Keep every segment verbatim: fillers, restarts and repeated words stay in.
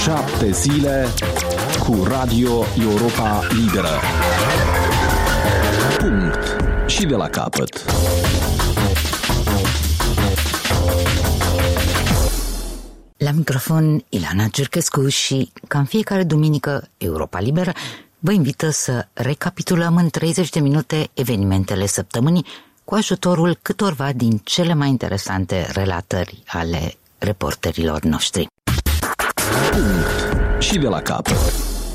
Șapte zile cu Radio Europa Liberă. Punct. Și de la capăt. La microfon Ilana Giurchescu și, ca în fiecare duminică, Europa Liberă vă invită să recapitulăm în treizeci de minute evenimentele săptămânii cu ajutorul câtorva din cele mai interesante relatări ale reporterilor noștri. Punct. Și de la capăt.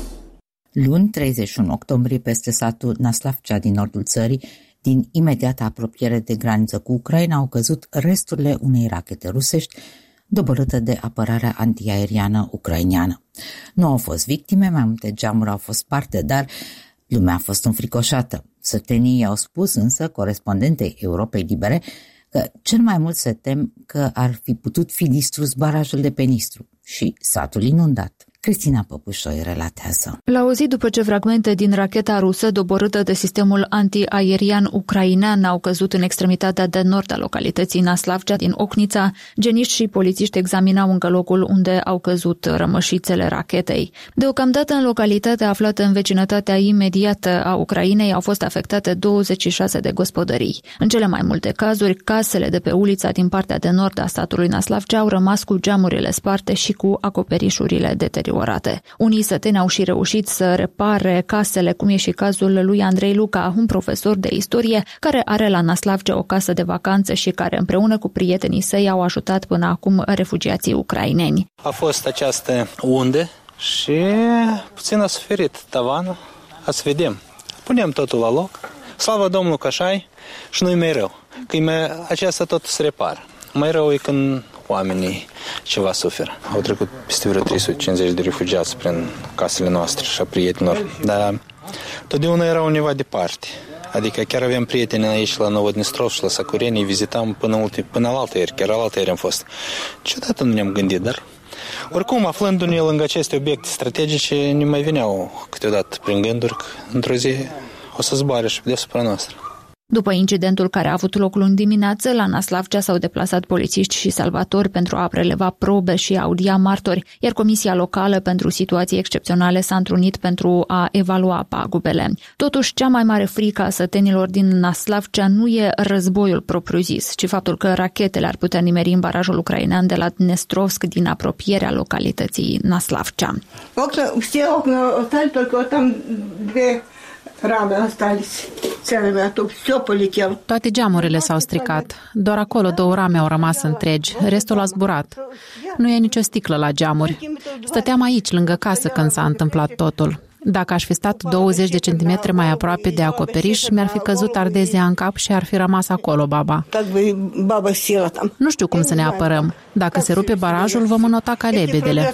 Luni, treizeci și unu octombrie, peste satul Naslavcea din nordul țării, din imediată apropiere de graniță cu Ucraina, au căzut resturile unei rachete rusești doborâtă de apărarea antiaeriană ucraineană. Nu au fost victime, mai multe geamuri au fost sparte, dar lumea a fost înfricoșată. Sătenii au spus însă corespondentei Europei Libere că cel mai mult se tem că ar fi putut fi distrus barajul de pe Nistru și satul inundat. Cristina Păpușoi relatează. La o zi după ce fragmente din racheta rusă doborâtă de sistemul antiaerian ucrainean au căzut în extremitatea de nord a localității Naslavcea din Ochnița, geniști și polițiști examinau încă locul unde au căzut rămășițele rachetei. Deocamdată în localitatea aflată în vecinătatea imediată a Ucrainei au fost afectate douăzeci și șase de gospodării. În cele mai multe cazuri, casele de pe ulița din partea de nord a satului Naslavcea au rămas cu geamurile sparte și cu acoperișurile deteriorate. Unii săteni au și reușit să repare casele, cum e și cazul lui Andrei Luca, un profesor de istorie care are la Naslavcea o casă de vacanță și care împreună cu prietenii săi au ajutat până acum refugiații ucraineni. A fost această unde și puțin a suferit tavanul. Ați vedem, punem totul la loc. Slavă Domnului că așa-i și nu-i mai rău, că aceasta tot se repară. Mai rău e când oamenii ceva suferă. Au trecut peste vreo trei sute cincizeci de refugiați prin casele noastre și a prietenilor, dar totdeauna erau undeva departe. Adică chiar aveam prieteni aici la Novodnistrov și la Sacureni, îi vizitam până, ultim, până la altă ieri, chiar la altă ieri am fost. Ciudată nu ne-am gândit, dar oricum, aflându-ne lângă aceste obiecte strategice, ne mai veneau câteodată prin gânduri că într-o zi o să zboare și deasupra noastră. După incidentul care a avut loc luni dimineață, la Naslavcea s-au deplasat polițiști și salvatori pentru a preleva probe și a audia martori, iar Comisia Locală pentru Situații Excepționale s-a întrunit pentru a evalua pagubele. Totuși, cea mai mare frică a sătenilor din Naslavcea nu e războiul propriu-zis, ci faptul că rachetele ar putea nimeri în barajul ucrainean de la Dnestrovsk din apropierea localității Naslavcea. Toate geamurile s-au stricat. Doar acolo două rame au rămas întregi. Restul a zburat. Nu e nicio sticlă la geamuri. Stăteam aici, lângă casă, când s-a întâmplat totul. Dacă aș fi stat douăzeci de centimetri mai aproape de acoperiș, mi-ar fi căzut ardezia în cap și ar fi rămas acolo baba. Nu știu cum să ne apărăm. Dacă se rupe barajul, vom înota ca lebedele.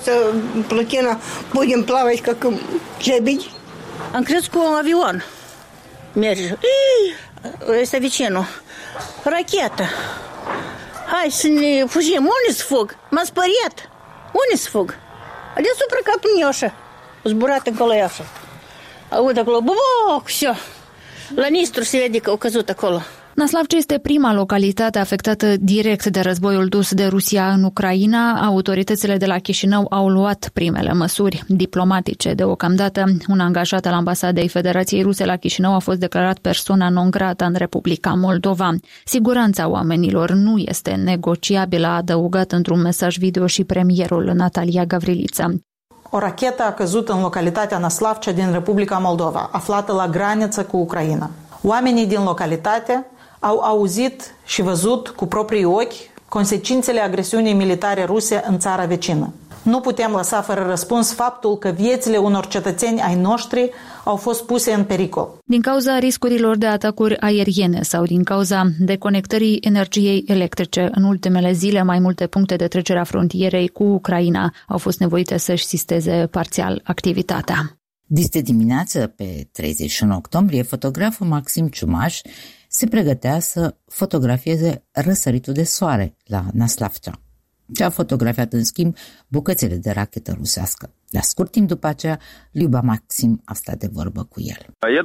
Am crezut cu un avion merge. Este vecinul. Rachetă. Hai să ne fugim. Unde să fug? M-am speriat. Unde să fug? Deasupra capul meu așa. Zburat încolo așa. Aud acolo, buboc, все. La Nistru se vede că au căzut acolo. Naslavcea este prima localitate afectată direct de războiul dus de Rusia în Ucraina. Autoritățile de la Chișinău au luat primele măsuri diplomatice. Deocamdată, un angajat al Ambasadei Federației Ruse la Chișinău a fost declarat persona non grata în Republica Moldova. Siguranța oamenilor nu este negociabilă, a adăugat într-un mesaj video și premierul Natalia Gavrilița. O rachetă a căzut în localitatea Naslavcea din Republica Moldova, aflată la graniță cu Ucraina. Oamenii din localitate au auzit și văzut cu proprii ochi consecințele agresiunii militare ruse în țara vecină. Nu putem lăsa fără răspuns faptul că viețile unor cetățeni ai noștri au fost puse în pericol. Din cauza riscurilor de atacuri aeriene sau din cauza deconectării energiei electrice, în ultimele zile mai multe puncte de trecere a frontierei cu Ucraina au fost nevoite să-și sisteze parțial activitatea. Dis de dimineață, pe treizeci și unu octombrie, fotograful Maxim Ciumaș se pregătea să fotografieze răsăritul de soare la Naslavcea. și a fotografiat în schimb bucățele de rachetă rusească. La scurt timp după aceea, Luba Maxim a stat de vorbă cu el.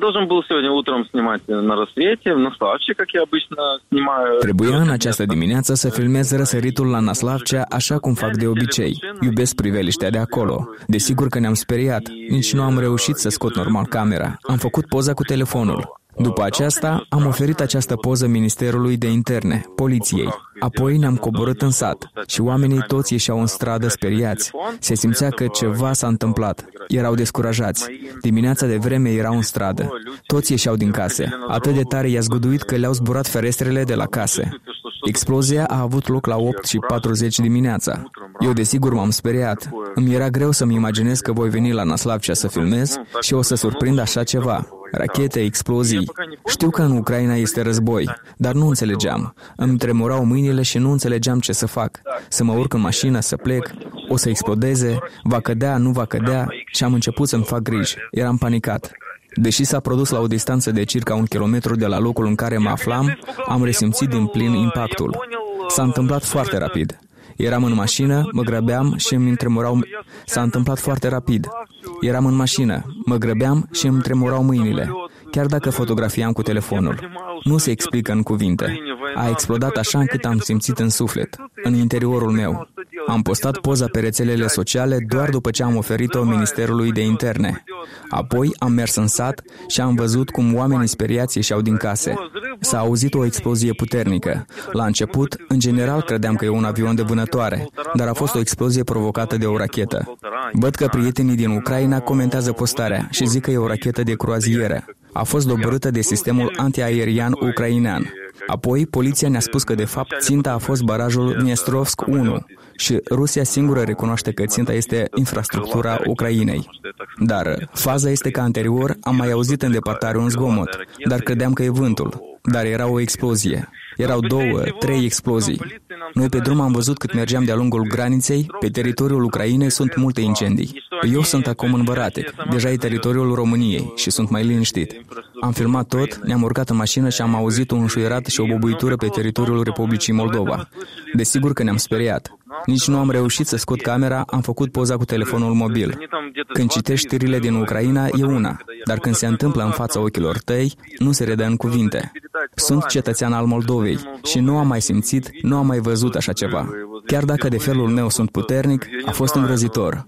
Trebuia în această dimineață să filmez răsăritul la Naslavcea așa cum fac de obicei. Iubesc priveliștea de acolo. Desigur că ne-am speriat. Nici nu am reușit să scot normal camera. Am făcut poza cu telefonul. După aceasta, am oferit această poză Ministerului de Interne, poliției. Apoi ne-am coborât în sat și oamenii toți ieșeau în stradă speriați. Se simțea că ceva s-a întâmplat. Erau descurajați. Dimineața de vreme erau în stradă. Toți ieșeau din case. Atât de tare i-a zguduit că le-au zburat ferestrele de la case. Explozia a avut loc la opt și patruzeci dimineața. Eu desigur m-am speriat. Îmi era greu să-mi imaginez că voi veni la Naslavcea să filmez și o să surprind așa ceva. Rachete, explozii. Știu că în Ucraina este război, dar nu înțelegeam. Îmi tremurau mâinile și nu înțelegeam ce să fac. Să mă urc în mașină, să plec, o să explodeze, va cădea, nu va cădea și am început să-mi fac griji. Eram panicat. Deși s-a produs la o distanță de circa un kilometru de la locul în care mă aflam, am resimțit din plin impactul. S-a întâmplat foarte rapid. Eram în mașină, mă grăbeam și îmi tremurau... S-a întâmplat foarte rapid. Eram în mașină, mă grăbeam și îmi tremurau mâinile, chiar dacă fotografiam cu telefonul. Nu se explică în cuvinte. A explodat așa încât am simțit în suflet, în interiorul meu. Am postat poza pe rețelele sociale doar după ce am oferit-o Ministerului de Interne. Apoi am mers în sat și am văzut cum oamenii speriați ieșeau din case. S-a auzit o explozie puternică. La început, în general, credeam că e un avion de vânătoare, dar a fost o explozie provocată de o rachetă. Văd că prietenii din Ucraina comentează postarea și zic că e o rachetă de croazieră. A fost doborâtă de sistemul antiaerian ucrainean. Apoi, poliția ne-a spus că, de fapt, ținta a fost barajul Dnestrovsk unu și Rusia singură recunoaște că ținta este infrastructura Ucrainei. Dar faza este că anterior am mai auzit în depărtare un zgomot, dar credeam că e vântul. Dar era o explozie. Erau două, trei explozii. Noi pe drum am văzut cât mergeam de-a lungul graniței, pe teritoriul Ucrainei sunt multe incendii. Eu sunt acum în Băratic, deja e teritoriul României și sunt mai liniștit. Am filmat tot, ne-am urcat în mașină și am auzit un înșuierat și o bobuitură pe teritoriul Republicii Moldova. Desigur că ne-am speriat. Nici nu am reușit să scot camera, am făcut poza cu telefonul mobil. Când citești știrile din Ucraina, e una, dar când se întâmplă în fața ochilor tăi, nu se redă în cuvinte. Sunt cetățean al Moldovei și nu am mai simțit, nu am mai văzut așa ceva. Chiar dacă de felul meu sunt puternic, a fost îngrozitor.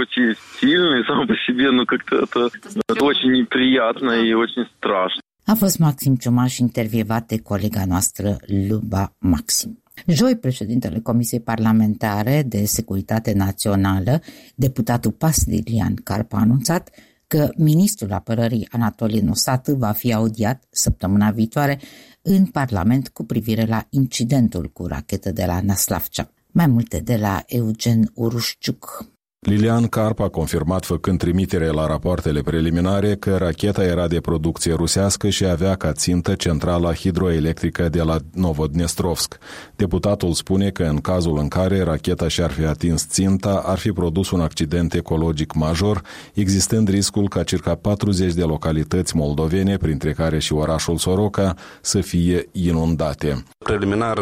A fost Maxim Ciumaș, intervievat de colega noastră Luba Maxim. Joi, președintele Comisiei Parlamentare de Securitate Națională, deputatul P A S Lilian Carpa, a anunțat că ministrul apărării Anatoliy Nosatu va fi audiat săptămâna viitoare în Parlament cu privire la incidentul cu rachetă de la Naslavcea. Mai multe de la Eugen Urușciuc. Lilian Carpa a confirmat, făcând trimitere la rapoartele preliminare, că racheta era de producție rusească și avea ca țintă centrala hidroelectrică de la Novodnestrovsk. Deputatul spune că în cazul în care racheta și-ar fi atins ținta, ar fi produs un accident ecologic major, existând riscul ca circa patruzeci de localități moldovene, printre care și orașul Soroca, să fie inundate. Preliminar,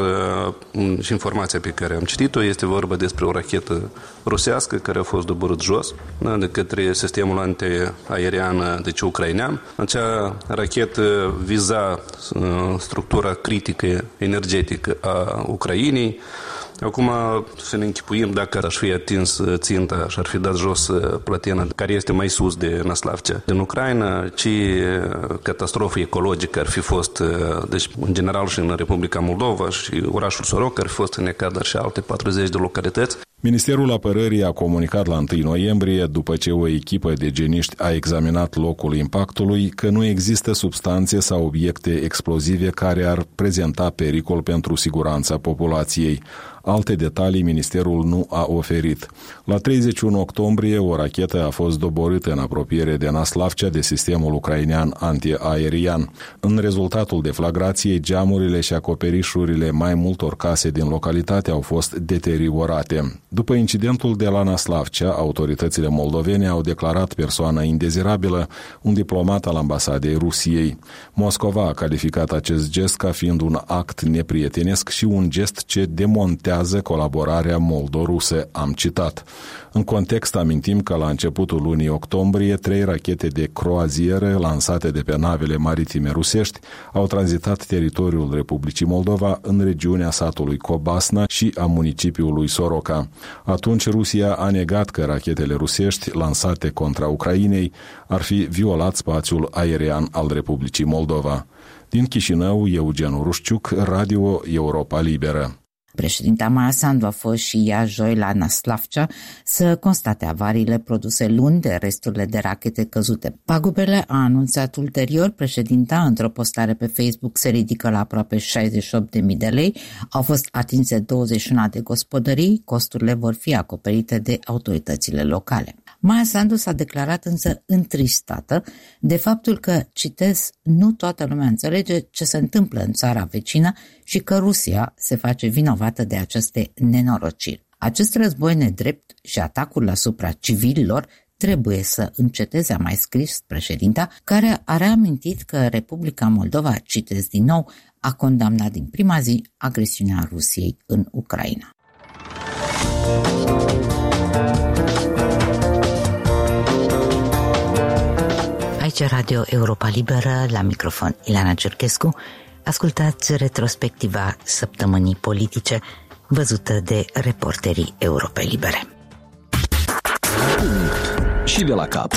și informația pe care am citit-o, este vorba despre o rachetă rusească care a fost doborât jos de către sistemul antiaerian, deci ucrainean. Acea rachetă viza structura critică energetică a Ucrainei. Acum să ne închipuim dacă aș fi atins ținta și ar fi dat jos plătina care este mai sus de Naslavcea din Ucraina, ci catastrofă ecologică ar fi fost, deci în general și în Republica Moldova și orașul Soroca ar fi fost înnecat, dar și alte patruzeci de localități. Ministerul Apărării a comunicat la întâi noiembrie, după ce o echipă de geniști a examinat locul impactului, că nu există substanțe sau obiecte explozive care ar prezenta pericol pentru siguranța populației. Alte detalii ministerul nu a oferit. La treizeci și unu octombrie, o rachetă a fost doborâtă în apropiere de Naslavcea de sistemul ucrainean antiaerian. În rezultatul deflagrației, geamurile și acoperișurile mai multor case din localitate au fost deteriorate. După incidentul de la Naslavcea, autoritățile moldovene au declarat persoană indezirabilă un diplomat al ambasadei Rusiei. Moscova a calificat acest gest ca fiind un act neprietenesc și un gest ce demontează blochează colaborarea moldo-rusă, am citat. În context amintim că la începutul lunii octombrie, trei rachete de croazieră lansate de pe navele maritime rusești au tranzitat teritoriul Republicii Moldova în regiunea satului Cobasna și a municipiului Soroca. Atunci Rusia a negat că rachetele rusești lansate contra Ucrainei ar fi violat spațiul aerian al Republicii Moldova. Din Chișinău, Eugen Rușciuc, Radio Europa Liberă. Președinta Maia Sandu a fost și ea joi la Năslavcea să constate avariile produse luni de resturile de rachete căzute. Pagubele, a anunțat ulterior președinta într-o postare pe Facebook, se ridică la aproape șaizeci și opt de mii de lei, au fost atinse douăzeci și unu de gospodării, costurile vor fi acoperite de autoritățile locale. Maia Sandu s-a declarat însă întristată de faptul că, citez, nu toată lumea înțelege ce se întâmplă în țara vecină și că Rusia se face vinovată de aceste nenorociri. Acest război nedrept și atacul asupra civililor trebuie să înceteze, a mai scris președinta, care a reamintit că Republica Moldova, citez din nou, a condamnat din prima zi agresiunea Rusiei în Ucraina. Aici Radio Europa Liberă, la microfon Ileana Cerchescu. Ascultați retrospectiva săptămânii politice văzută de reporterii Europei Libere. Și de la capăt.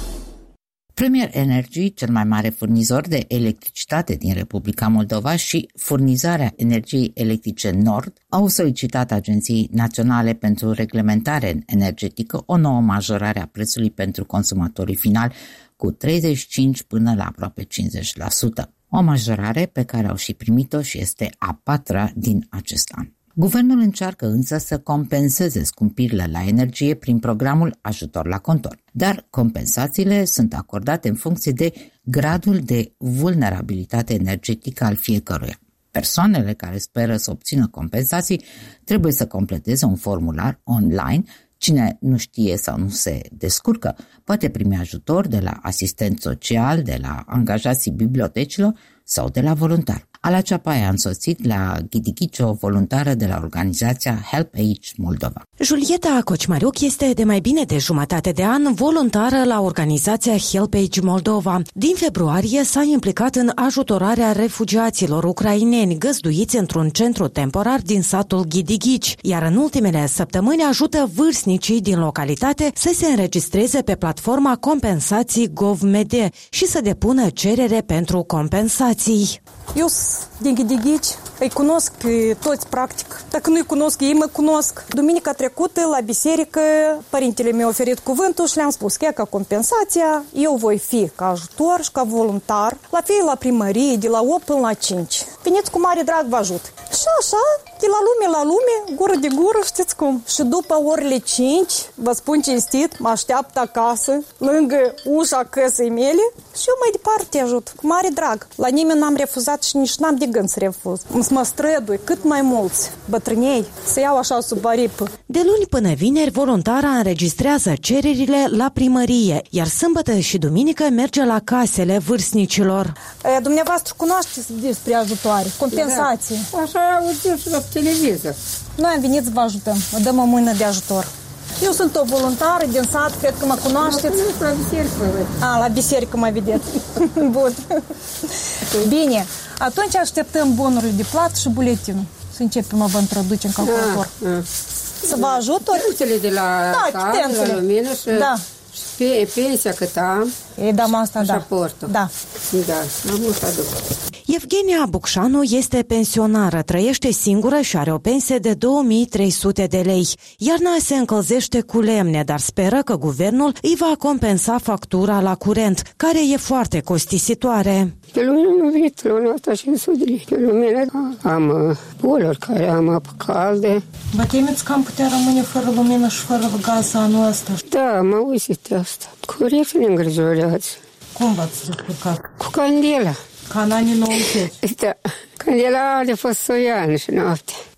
Premier Energy, cel mai mare furnizor de electricitate din Republica Moldova, și Furnizarea Energiei Electrice Nord au solicitat Agenției Naționale pentru Reglementare Energetică o nouă majorare a prețului pentru consumatorii finali cu treizeci și cinci până la aproape cincizeci la sută. O majorare pe care au și primit-o și este a patra din acest an. Guvernul încearcă însă să compenseze scumpirile la energie prin programul Ajutor la Contor, dar compensațiile sunt acordate în funcție de gradul de vulnerabilitate energetică al fiecăruia. Persoanele care speră să obțină compensații trebuie să completeze un formular online. Cine nu știe sau nu se descurcă poate primi ajutor de la asistent social, de la angajații bibliotecilor sau de la voluntari. Ala Ceapai a însoțit la Ghidighici, o voluntară de la organizația Help Age Moldova. Julieta Cocmariuc este de mai bine de jumătate de an voluntară la organizația Help Age Moldova. Din februarie s-a implicat în ajutorarea refugiaților ucraineni găzduiți într-un centru temporar din satul Ghidighici, iar în ultimele săptămâni ajută vârstnicii din localitate să se înregistreze pe platforma Compensații Gov.md și să depună cerere pentru compensații. Eu din Ghidighici îi cunosc pe toți, practic. Dacă nu-i cunosc, ei mă cunosc. Duminica trecută, la biserică, părintele mi-a oferit cuvântul și le-am spus că e ca compensația, eu voi fi ca ajutor și ca voluntar, la fel la primărie, de la opt până la cinci. Veniți cu mare drag, vă ajut. Și așa, de la lume la lume, gură de gură, știți cum. Și după orele cinci, vă spun cinstit, mă așteaptă acasă, lângă ușa căsei mele și eu mai departe ajut, cu mare drag. La nimeni n-am refuzat și nici n-am de gând să refuz. Mă strădui cât mai mulți bătrânei să iau așa sub aripă. De luni până vineri, voluntara înregistrează cererile la primărie, iar sâmbătă și duminică merge la casele vârstnicilor. E, dumneavoastră cunoașteți despre ajutoare, compensații. Da. Așa auzim și la televizor. Noi am venit să vă ajutăm, vă dăm o mână de ajutor. Eu sunt o voluntară din sat, cred că mă cunoașteți. La biserică. A, la biserică mă vedeți. Bun. Bine, atunci așteptăm bonurile de plată și buletinul. Să începem a vă introduce în calculator. A, a. Să vă ajut ori? Chitențele de la da, cal, de la lumină și, da. și pe, pensia cât am. E, dam asta, da. Raportul. Da. Da, am mult aduc. Evgenia Bucșanu este pensionară, trăiește singură și are o pensie de două mii trei sute de lei. Iarna se încălzește cu lemne, dar speră că guvernul îi va compensa factura la curent, care e foarte costisitoare. Pe lumină nu venit, luna asta cinci sute de lei. Pe lumină am boluri care am apă caldă. Vă temeți că am putea rămâne fără lumină și fără gaz anul ăsta? Da, mă uitit de asta. Corect ne îngrijorează. Cum v-ați descurcat? Cu candela. Ca în anii nouăzeci. Da. Candela de fost soi ani și noapte.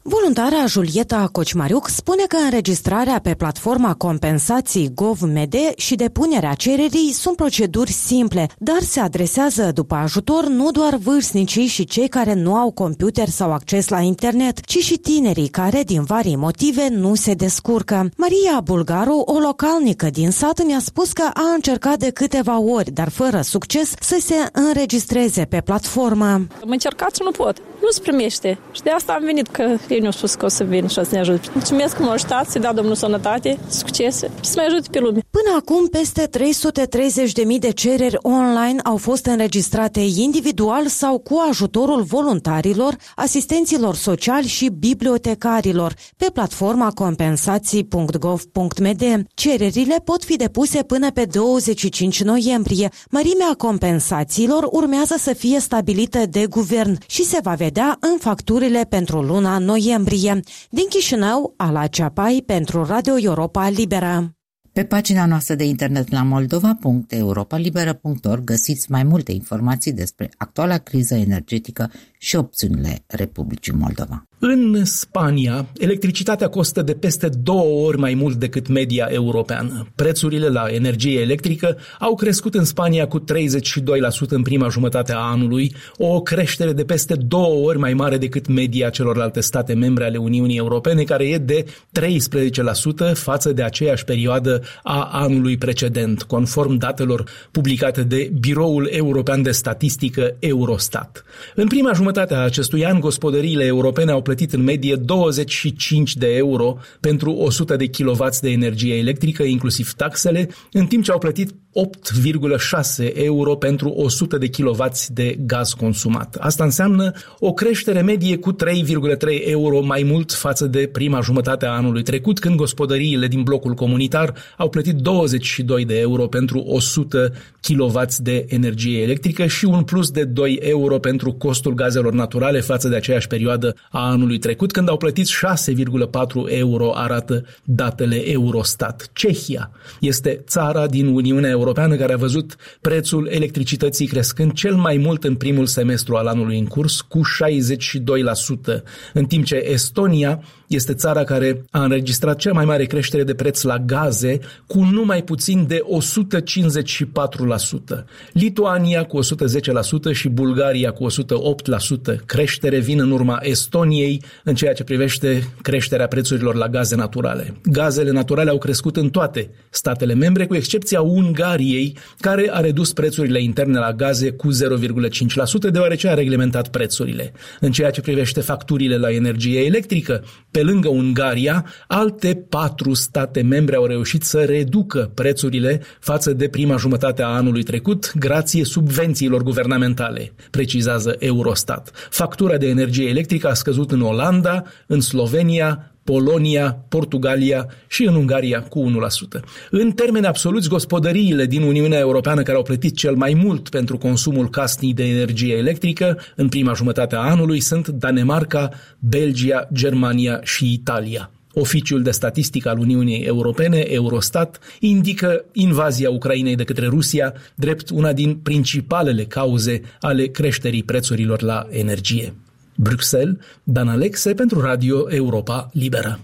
Voluntara Julieta Cocimariuc spune că înregistrarea pe platforma compensații Gov.md și depunerea cererii sunt proceduri simple, dar se adresează după ajutor nu doar vârstnicii și cei care nu au computer sau acces la internet, ci și tinerii care, din vari motive, nu se descurcă. Maria Bulgaru, o localnică din sat, mi-a spus că a încercat de câteva ori, dar fără succes, să se înregistreze pe platformă. Am încercat și nu pot. Nu se primește. Și de asta am venit, că ei ne-au spus că o să vin și o să ne ajute. Mulțumesc că m-au ajutat, să-i dea Domnul sănătate, succese și să mai ajute pe lume. Până acum, peste trei sute treizeci de mii de cereri online au fost înregistrate individual sau cu ajutorul voluntarilor, asistenților sociali și bibliotecarilor pe platforma compensații punct gov punct md. Cererile pot fi depuse până pe douăzeci și cinci noiembrie. Mărimea compensațiilor urmează să fie stabilită de guvern și se va vedea în facturile pentru luna noiembrie. Din Chișinău, Ala Ceapai pentru Radio Europa Liberă. Pe pagina noastră de internet la moldova punct europa liberă punct org găsiți mai multe informații despre actuala criză energetică și opțiunile Republicii Moldova. În Spania, electricitatea costă de peste două ori mai mult decât media europeană. Prețurile la energie electrică au crescut în Spania cu treizeci și doi la sută în prima jumătate a anului, o creștere de peste două ori mai mare decât media celorlalte state membre ale Uniunii Europene, care e de treisprezece la sută față de aceeași perioadă a anului precedent, conform datelor publicate de Biroul European de Statistică Eurostat. În prima jumătate a acestui an, gospodăriile europene au plătit în medie douăzeci și cinci de euro pentru o sută de kilowați de energie electrică, inclusiv taxele, în timp ce au plătit opt virgulă șase euro pentru o sută de kilowați de gaz consumat. Asta înseamnă o creștere medie cu trei virgulă trei euro mai mult față de prima jumătate a anului trecut, când gospodăriile din blocul comunitar au plătit douăzeci și doi de euro pentru o sută kilowați de energie electrică și un plus de doi euro pentru costul gazelor naturale față de aceeași perioadă a anului trecut, când au plătit șase virgulă patru euro, arată datele Eurostat. Cehia este țara din Uniunea Europeană care a văzut prețul electricității crescând cel mai mult în primul semestru al anului în curs, cu șaizeci și doi la sută, în timp ce Estonia este țara care a înregistrat cea mai mare creștere de preț la gaze, cu numai puțin de o sută cincizeci și patru la sută. Lituania cu o sută zece la sută și Bulgaria cu o sută opt la sută. Creștere vin în urma Estoniei în ceea ce privește creșterea prețurilor la gaze naturale. Gazele naturale au crescut în toate statele membre, cu excepția Ungariei, care a redus prețurile interne la gaze cu zero virgulă cinci la sută, deoarece a reglementat prețurile. În ceea ce privește facturile la energie electrică, pe lângă Ungaria, alte patru state membre au reușit să reducă prețurile față de prima jumătate a anului trecut, grație subvențiilor guvernamentale, precizează Eurostat. Factura de energie electrică a scăzut în Olanda, în Slovenia, Polonia, Portugalia și în Ungaria cu unu la sută. În termeni absoluți, gospodăriile din Uniunea Europeană care au plătit cel mai mult pentru consumul casnic de energie electrică în prima jumătate a anului sunt Danemarca, Belgia, Germania și Italia. Oficiul de statistică al Uniunii Europene, Eurostat, indică invazia Ucrainei de către Rusia drept una din principalele cauze ale creșterii prețurilor la energie. Bruxelles, Dan Alexe pentru Radio Europa Liberă.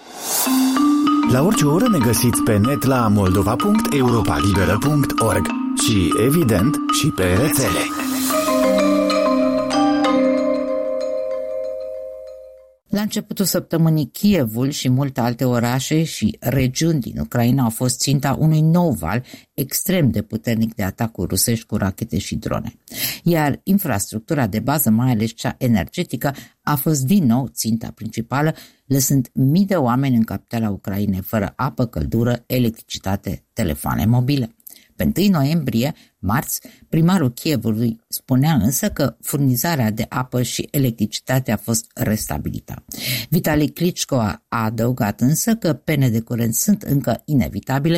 La orice oră ne găsiți pe net la moldova punct europa liberă punct org și, evident, și pe rețele. La începutul săptămânii, Kievul și multe alte orașe și regiuni din Ucraina au fost ținta unui nou val extrem de puternic de atacuri rusești cu rachete și drone. Iar infrastructura de bază, mai ales cea energetică, a fost din nou ținta principală, lăsând mii de oameni în capitala Ucrainei fără apă, căldură, electricitate, telefoane mobile. Pe întâi noiembrie, marți, primarul Kievului spunea însă că furnizarea de apă și electricitate a fost restabilită. Vitali Klitschko a adăugat însă că pene de curent sunt încă inevitabile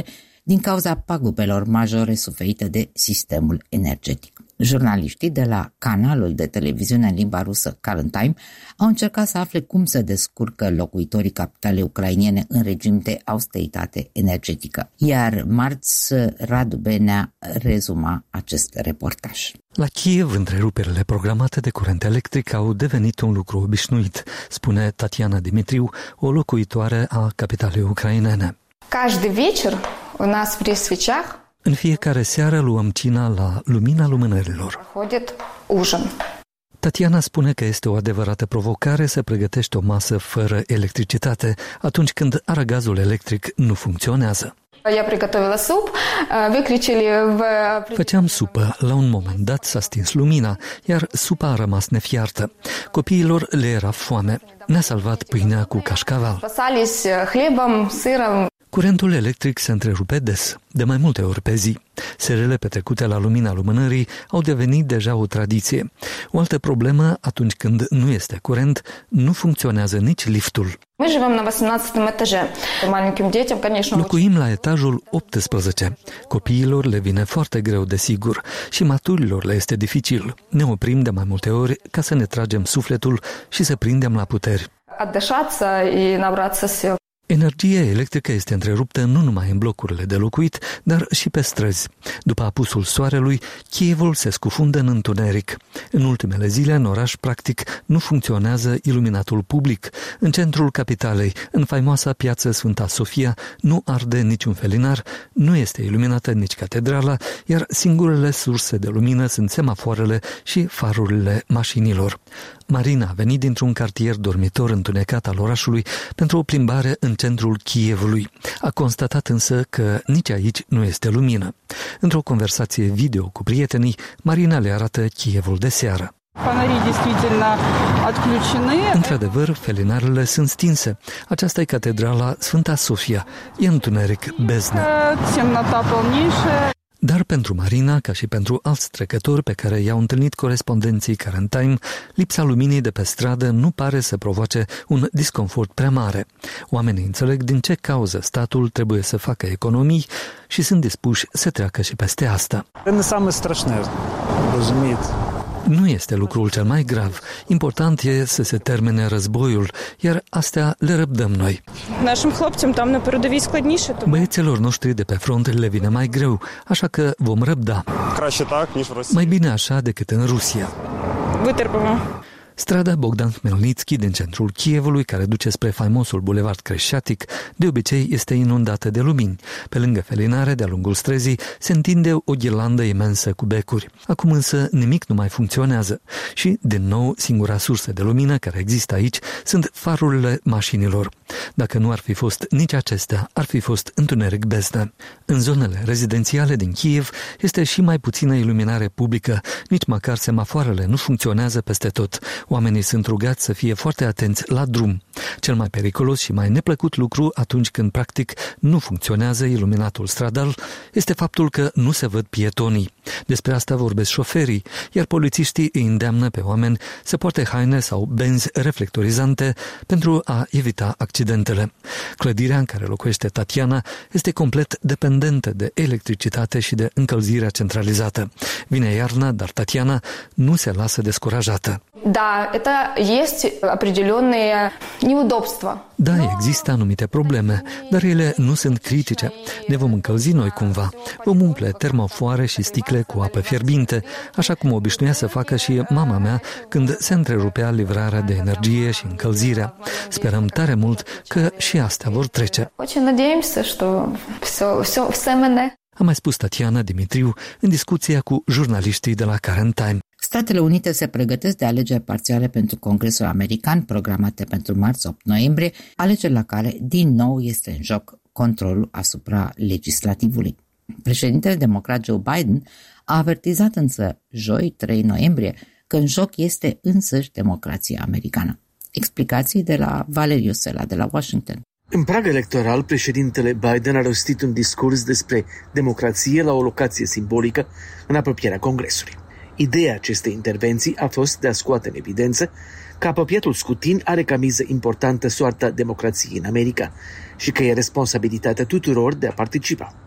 din cauza pagubelor majore suferite de sistemul energetic. Jurnaliștii de la canalul de televiziune în limba rusă Current Time au încercat să afle cum se descurcă locuitorii capitalei ucrainene în regim de austeritate energetică. Iar marți, Radu Benea rezuma acest reportaj. La Kiev, întreruperile programate de curent electric au devenit un lucru obișnuit, spune Tatiana Dimitriu, o locuitoare a capitalei ucrainene. Каждый вечер у нас при свечах În fiecare seară luăm cina la lumina lumânărilor. ходит ужин. Tatiana spune că este o adevărată provocare să pregătești o masă fără electricitate atunci când aragazul electric nu funcționează. Я приготовила суп, выключили в... Făceam supă, la un moment dat s-a stins lumina, iar supa a rămas nefiartă. Copiilor le era foame. Ne-a salvat pâinea cu cașcaval. Спасались хлебом, сыром. Curentul electric se întrerupe des, de mai multe ori pe zi. Serele petrecute la lumina lumânării au devenit deja o tradiție. O altă problemă, atunci când nu este curent, nu funcționează nici liftul. Мы живем на восемнадцатом этаже. Маленьким детям, конечно, Locuim la etajul optsprezece. Copiilor le vine foarte greu, desigur, și maturilor le este dificil. Ne oprim de mai multe ori ca să ne tragem sufletul și să prindem la puteri. отдышаться и набраться сил. Energia electrică este întreruptă nu numai în blocurile de locuit, dar și pe străzi. După apusul soarelui, Kievul se scufundă în întuneric. În ultimele zile, în oraș, practic, nu funcționează iluminatul public. În centrul capitalei, în faimoasa piață Sfânta Sofia, nu arde niciun felinar, nu este iluminată nici catedrala, iar singurele surse de lumină sunt semafoarele și farurile mașinilor. Marina a venit dintr-un cartier dormitor întunecat al orașului pentru o plimbare în centrul Kievului. A constatat însă că nici aici nu este lumină. Într-o conversație video cu prietenii, Marina le arată Kievul de seară. Într-adevăr, felinarele sunt stinse. Aceasta e catedrala Sfânta Sofia. E întuneric, beznă. Dar pentru Marina, ca și pentru alți trecători pe care i-au întâlnit corespondenții Current Time, lipsa luminii de pe stradă nu pare să provoace un disconfort prea mare. Oamenii înțeleg din ce cauză statul trebuie să facă economii și sunt dispuși să treacă și peste asta. Nu este lucrul cel mai grav. Important e să se termine războiul, iar astea le răbdăm noi. Băieților noștri de pe front le vine mai greu, așa că vom răbda. Mai bine așa decât în Rusia. Strada Bogdan Khmelnytsky din centrul Kievului, care duce spre faimosul bulevard Creșatic, de obicei este inundată de lumini. Pe lângă felinare, de-a lungul străzii, se întinde o ghirlandă imensă cu becuri. Acum însă nimic nu mai funcționează și, din nou, singura sursă de lumină care există aici sunt farurile mașinilor. Dacă nu ar fi fost nici acestea, ar fi fost întuneric beznă. În zonele rezidențiale din Kiev este și mai puțină iluminare publică, nici măcar semafoarele nu funcționează peste tot. Oamenii sunt rugați să fie foarte atenți la drum. Cel mai periculos și mai neplăcut lucru atunci când practic nu funcționează iluminatul stradal este faptul că nu se văd pietonii. Despre asta vorbesc șoferii, iar polițiștii îi îndeamnă pe oameni să poarte haine sau benzi reflectorizante pentru a evita accidentele. Clădirea în care locuiește Tatiana este complet dependentă de electricitate și de încălzirea centralizată. Vine iarna, dar Tatiana nu se lasă descurajată. Da, это есть определенные неудобства. Da, există anumite probleme, dar ele nu sunt critice. Ne vom încălzi noi cumva. Vom umple termofoare și sticle cu apă fierbinte, așa cum obișnuia să facă și mama mea când se întrerupea livrarea de energie și încălzirea. Sperăm tare mult că și astea vor trece. Очень надеемся, что все, все, все мене. A mai spus Tatiana Dimitriu în discuția cu jurnaliștii de la Current Time. Statele Unite se pregătesc de alegeri parțiale pentru Congresul American, programate pentru marți opt noiembrie, alegeri la care din nou este în joc controlul asupra legislativului. Președintele democrat Joe Biden a avertizat însă joi trei noiembrie că în joc este însăși democrația americană. Explicații de la Valeriu Sela de la Washington. În prag electoral, președintele Biden a rostit un discurs despre democrație la o locație simbolică în apropierea Congresului. Ideea acestei intervenții a fost de a scoate în evidență că apropiatul scutin are ca miză importantă soarta democrației în America și că e responsabilitatea tuturor de a participa.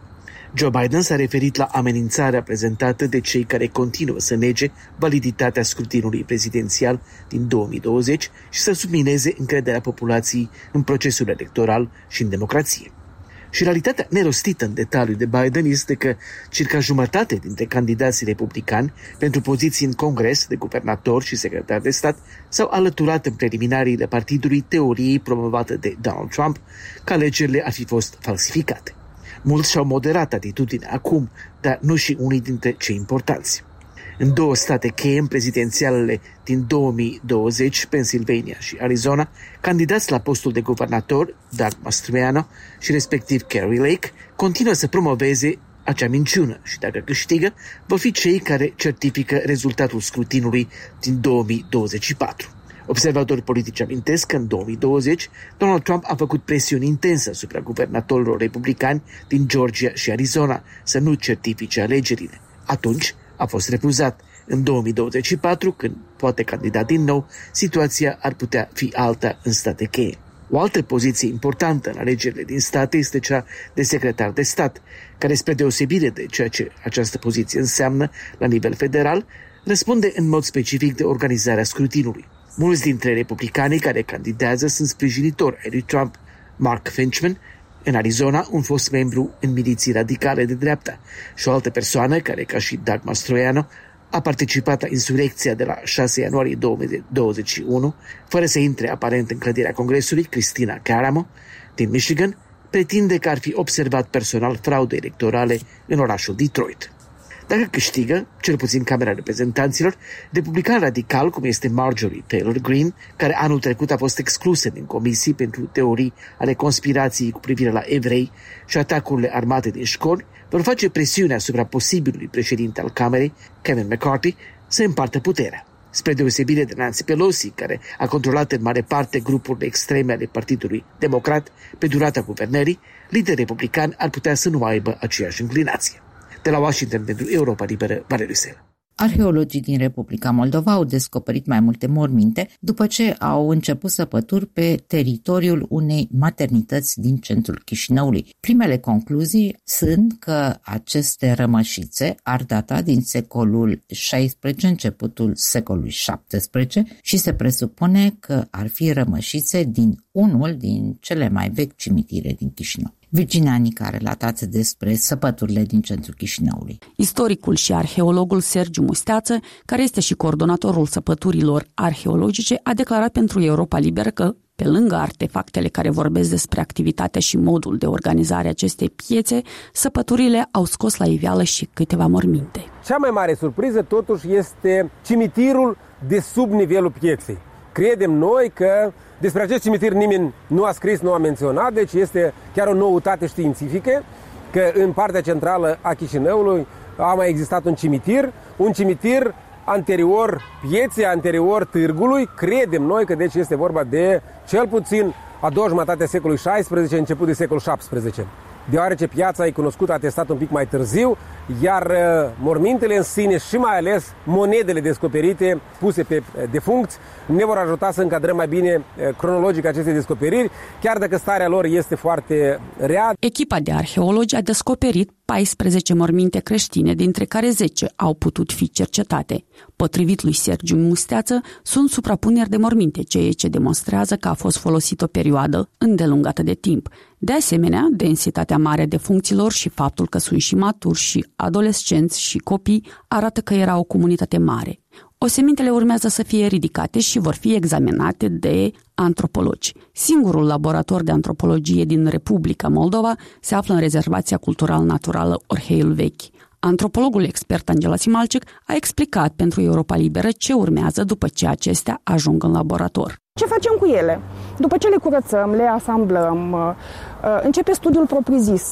Joe Biden s-a referit la amenințarea prezentată de cei care continuă să nege validitatea scrutinului prezidențial din două mii douăzeci și să submineze încrederea populației în procesul electoral și în democrație. Și realitatea nerostită în detaliu de Biden este că circa jumătate dintre candidații republicani pentru poziții în Congres de guvernator și secretar de stat s-au alăturat în preliminariile partidului teoriei promovată de Donald Trump că alegerile ar fi fost falsificate. Mulți și-au moderat atitudinea acum, dar nu și unii dintre cei importanți. În două state cheie în prezidențialele din două mii douăzeci, Pennsylvania și Arizona, candidați la postul de guvernator, Doug Mastriano și respectiv Kari Lake, continuă să promoveze acea minciună și dacă câștigă, vor fi cei care certifică rezultatul scrutinului din două mii douăzeci și patru. Observatori politici amintesc că în două mii douăzeci Donald Trump a făcut presiuni intense asupra guvernatorilor republicani din Georgia și Arizona să nu certifice alegerile. Atunci a fost refuzat. În două mii douăzeci și patru, când poate candida din nou, situația ar putea fi alta în state cheie. O altă poziție importantă în alegerile din state este cea de secretar de stat, care, spre deosebire de ceea ce această poziție înseamnă la nivel federal, răspunde în mod specific de organizarea scrutinului. Mulți dintre republicanii care candidează sunt sprijinitori ai lui Trump. Mark Finchman, în Arizona, un fost membru în miliții radicale de dreapta, și o altă persoană care, ca și Doug Mastriano, a participat la insurecția de la șase ianuarie două mii douăzeci și unu, fără să intre aparent în clădirea Congresului, Christina Caramo, din Michigan, pretinde că ar fi observat personal fraude electorale în orașul Detroit. Dacă câștigă, cel puțin Camera Reprezentanților, republican radical, cum este Marjorie Taylor Greene, care anul trecut a fost exclusă din comisii pentru teorii ale conspirației cu privire la evrei și atacurile armate din școli, vor face presiune asupra posibilului președinte al Camerei, Kevin McCarthy, să împartă puterea. Spre deosebire de Nancy Pelosi, care a controlat în mare parte grupurile extreme ale Partidului Democrat pe durata guvernării, liderii republicani ar putea să nu aibă aceeași inclinație. De la Washington pentru Europa Liberă, Valeriu Sel. Arheologii din Republica Moldova au descoperit mai multe morminte după ce au început săpături pe teritoriul unei maternități din centrul Chișinăului. Primele concluzii sunt că aceste rămășițe ar data din secolul șaisprezece, începutul secolului șaptesprezece și se presupune că ar fi rămășițe din unul din cele mai vechi cimitire din Chișinău. Virginia Nica a relatat despre săpăturile din centrul Chișinăului. Istoricul și arheologul Sergiu Musteață, care este și coordonatorul săpăturilor arheologice, a declarat pentru Europa Liberă că, pe lângă artefactele care vorbesc despre activitatea și modul de organizare a acestei piețe, săpăturile au scos la iveală și câteva morminte. Cea mai mare surpriză, totuși, este cimitirul de sub nivelul pieței. Credem noi că despre acest cimitir nimeni nu a scris, nu a menționat, deci este chiar o noutate științifică că în partea centrală a Chișinăului a mai existat un cimitir, un cimitir anterior pieței, anterior târgului. Credem noi că deci este vorba de cel puțin a doua jumătate a secolului șaisprezece, început de secolul șaptesprezece. Deoarece piața e cunoscută, atestat un pic mai târziu, iar mormintele în sine și mai ales monedele descoperite, puse pe defuncți, ne vor ajuta să încadrăm mai bine cronologic aceste descoperiri, chiar dacă starea lor este foarte rea. Echipa de arheologi a descoperit paisprezece morminte creștine, dintre care zece au putut fi cercetate. Potrivit lui Sergiu Musteață, sunt suprapuneri de morminte, ceea ce demonstrează că a fost folosit o perioadă îndelungată de timp. De asemenea, densitatea mare de funcțiilor și faptul că sunt și maturi și adolescenți și copii arată că era o comunitate mare. Osemintele urmează să fie ridicate și vor fi examinate de antropologi. Singurul laborator de antropologie din Republica Moldova se află în rezervația cultural-naturală Orheiul Vechi. Antropologul expert Angela Simalcic a explicat pentru Europa Liberă ce urmează după ce acestea ajung în laborator. Ce facem cu ele? După ce le curățăm, le asamblăm, începe studiul propriu-zis.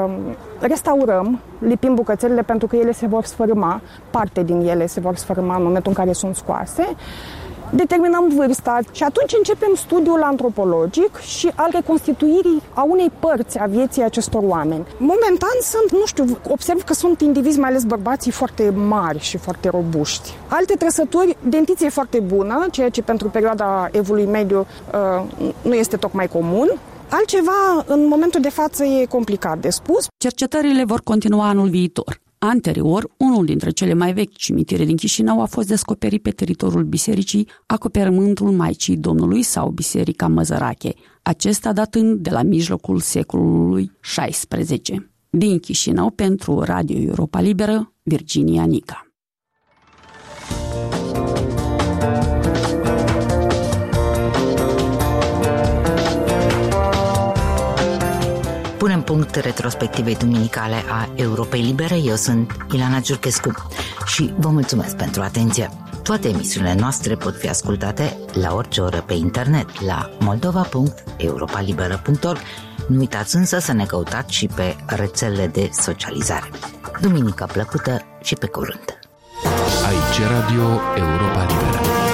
Restaurăm, lipim bucățelele pentru că ele se vor sfărâma, parte din ele se vor sfărâma în momentul în care sunt scoase. Determinăm vârsta și atunci începem studiul antropologic și al reconstituirii a unei părți a vieții acestor oameni. Momentan sunt, nu știu, observ că sunt indivizi, mai ales bărbații, foarte mari și foarte robuști. Alte trăsături, dentiție foarte bună, ceea ce pentru perioada evului mediu uh, nu este tocmai comun. Altceva, în momentul de față, e complicat de spus. Cercetările vor continua anul viitor. Anterior, unul dintre cele mai vechi cimitire din Chișinău a fost descoperit pe teritoriul bisericii Acoperământul Maicii Domnului sau Biserica Măzărache, acesta datând de la mijlocul secolului șaisprezece. Din Chișinău, pentru Radio Europa Liberă, Virginia Nica. Punem punct retrospectivei duminicale a Europei Libere. Eu sunt Ilana Giurchescu și vă mulțumesc pentru atenție. Toate emisiunile noastre pot fi ascultate la orice oră pe internet la moldova punct europa liberă punct org. Nu uitați însă să ne căutați și pe rețelele de socializare. Duminică plăcută și pe curând! Aici Radio Europa Liberă.